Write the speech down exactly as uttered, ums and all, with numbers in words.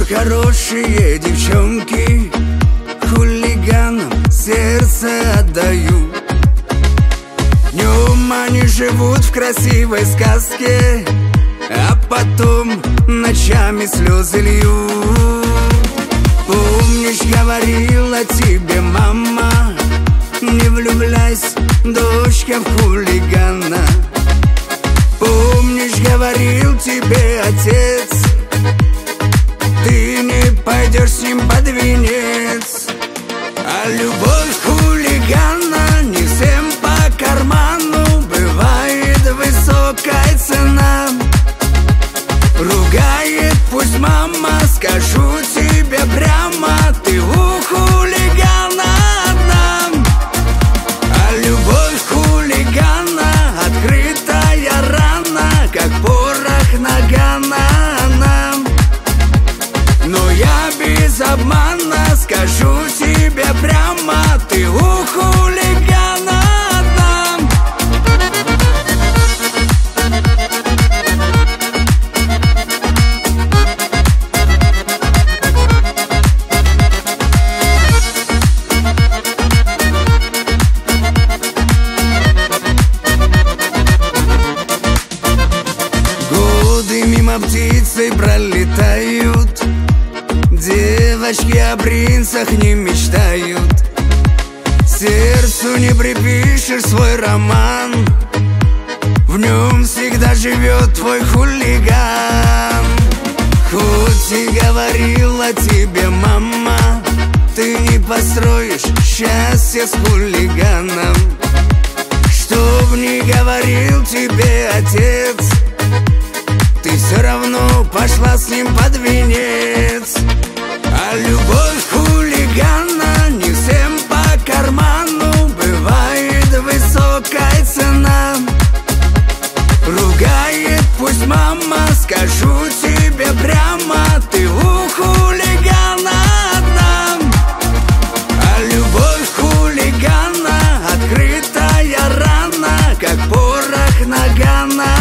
Хорошие девчонки хулиганам сердце отдают. Днем они живут в красивой сказке, а потом ночами слезы льют. Помнишь, говорила тебе мама, не влюбляйся, дочка, в хулигана. Помнишь, говорил тебе отец, ты не пойдешь с ним под венец. А любовь хулигана не всем по карману, бывает высокая цена. Ругает пусть мама, скажу тебе прямо, ты у хулигана одна. А любовь хулигана открытая рана, как порох нагана. Но я без обмана скажу тебе прямо, ты у хулигана одна. Годы мимо птицы пролетают, девочки о принцах не мечтают. Сердцу не припишешь свой роман, в нем всегда живет твой хулиган. Хоть и говорила тебе мама, ты не построишь счастье с хулиганом. Что б ни говорил тебе отец, ты все равно пошла с ним под венец. А любовь хулигана не всем по карману, бывает высокая цена. Ругает пусть мама, скажу тебе прямо, ты у хулигана одна. А любовь хулигана открытая рана, как порох нагана.